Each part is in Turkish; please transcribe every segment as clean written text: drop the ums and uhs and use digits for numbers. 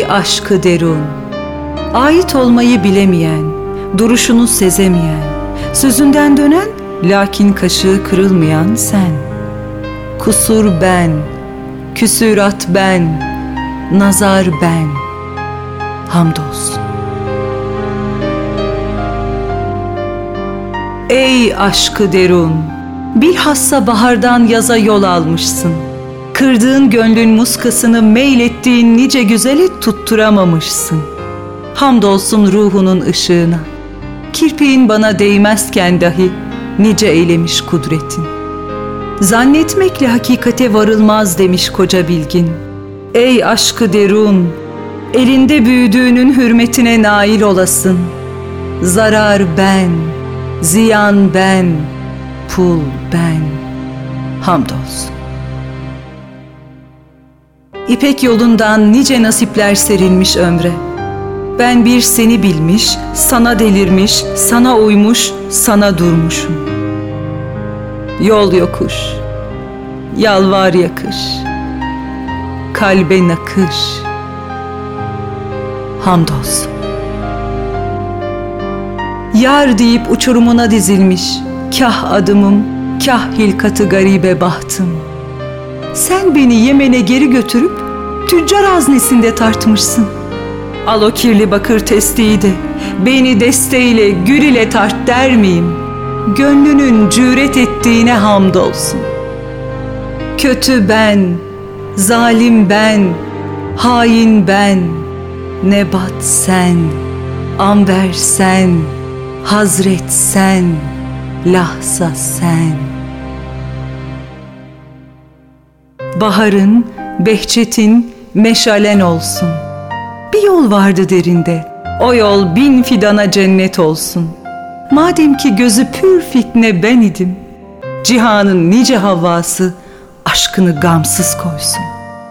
aşkı derun, ait olmayı bilemeyen, duruşunu sezemeyen, sözünden dönen lakin kaşığı kırılmayan sen. Kusur ben, küsürat ben, nazar ben, hamdolsun. Ey aşkı derun, bilhassa bahardan yaza yol almışsın. Kırdığın gönlün muskasını meylettiğin nice güzeli tutturamamışsın. Hamdolsun ruhunun ışığına. Kirpiğin bana değmezken dahi nice eylemiş kudretin. Zannetmekle hakikate varılmaz demiş koca bilgin. Ey aşkı derun, elinde büyüdüğünün hürmetine nail olasın. Zarar ben, ziyan ben, pul ben, hamdolsun. İpek yolundan nice nasipler serilmiş ömre. Ben bir seni bilmiş, sana delirmiş, sana uymuş, sana durmuşum. Yol yokuş, yalvar yakış, kalbe nakış, hamdolsun. Yar deyip uçurumuna dizilmiş, kah adımım, kah hilkatı garibe bahtım. Sen beni Yemen'e geri götürüp tüccar haznesinde tartmışsın. Al o kirli bakır testiyi de beni desteğiyle gül ile tart der miyim? Gönlünün cüret ettiğine hamdolsun. Kötü ben, zalim ben, hain ben, nebat sen, amber sen, hazret sen, lahza sen. Baharın, behçetin, meşalen olsun. Bir yol vardı derinde, o yol bin fidana cennet olsun. Madem ki gözü pür fitne ben idim, cihanın nice havvası aşkını gamsız koysun.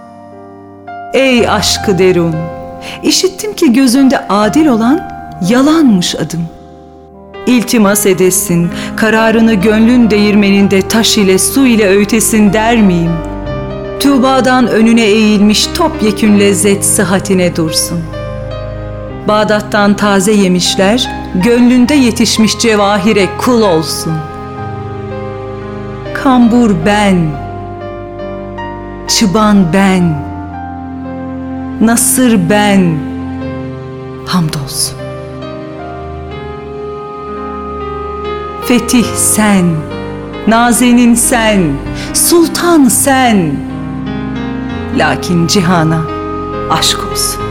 Ey aşkı derun, işittim ki gözünde adil olan yalanmış adım. İltimas edesin, kararını gönlün değirmeninde taş ile su ile öğütesin der miyim? Tuğba'dan önüne eğilmiş topyekün lezzet sıhhatine dursun. Bağdat'tan taze yemişler, gönlünde yetişmiş cevahire kul olsun. Kambur ben, çıban ben, nasır ben, hamdolsun. Fetih sen, nazenin sen, sultan sen. Lakin cihana aşk olsun.